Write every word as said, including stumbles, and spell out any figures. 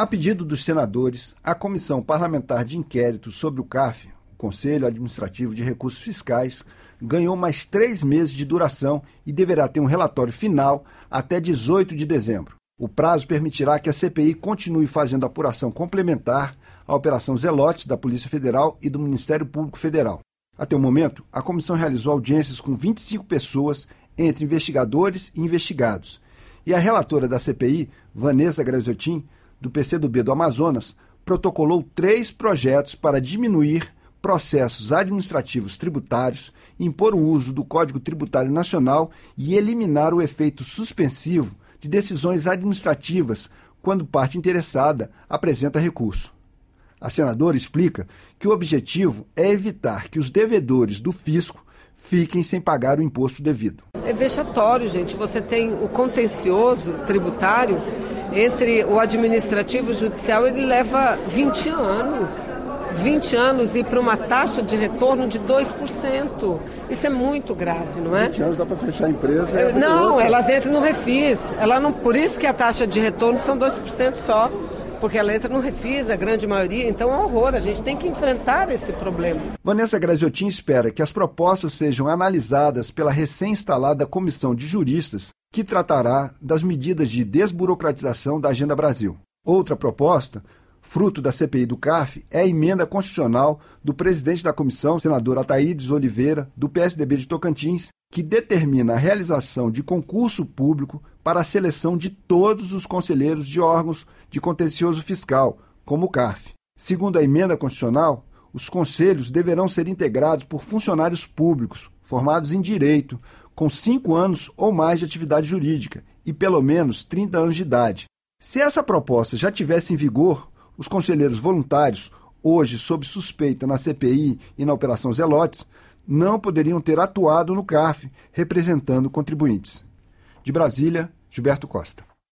A pedido dos senadores, a Comissão Parlamentar de Inquérito sobre o CARF, o Conselho Administrativo de Recursos Fiscais, ganhou mais três meses de duração e deverá ter um relatório final até dezoito de dezembro. O prazo permitirá que a C P I continue fazendo apuração complementar à Operação Zelotes da Polícia Federal e do Ministério Público Federal. Até o momento, a comissão realizou audiências com vinte e cinco pessoas, entre investigadores e investigados. E a relatora da C P I, Vanessa Graziotin, do P C do B do Amazonas, protocolou três projetos para diminuir processos administrativos tributários, impor o uso do Código Tributário Nacional e eliminar o efeito suspensivo de decisões administrativas quando parte interessada apresenta recurso. A senadora explica que o objetivo é evitar que os devedores do fisco fiquem sem pagar o imposto devido. É vexatório, gente. Você tem o contencioso tributário entre o administrativo e o judicial, ele leva vinte anos. vinte anos e para uma taxa de retorno de dois por cento. Isso é muito grave, não é? vinte anos dá para fechar a empresa. É, não, elas entram no refis. Ela não, por isso que a taxa de retorno são dois por cento só. Porque ela entra no refis, a grande maioria, então é um horror, a gente tem que enfrentar esse problema. Vanessa Graziotin espera que as propostas sejam analisadas pela recém-instalada Comissão de Juristas, que tratará das medidas de desburocratização da Agenda Brasil. Outra proposta, fruto da C P I do CARF, é a emenda constitucional do presidente da comissão, senador Ataídes Oliveira, do P S D B de Tocantins, que determina a realização de concurso público para a seleção de todos os conselheiros de órgãos de contencioso fiscal, como o CARF. Segundo a emenda constitucional, os conselhos deverão ser integrados por funcionários públicos, formados em direito, com cinco anos ou mais de atividade jurídica e pelo menos trinta anos de idade. Se essa proposta já tivesse em vigor, os conselheiros voluntários, hoje sob suspeita na C P I e na Operação Zelotes, não poderiam ter atuado no CARF representando contribuintes. De Brasília, Gilberto Costa.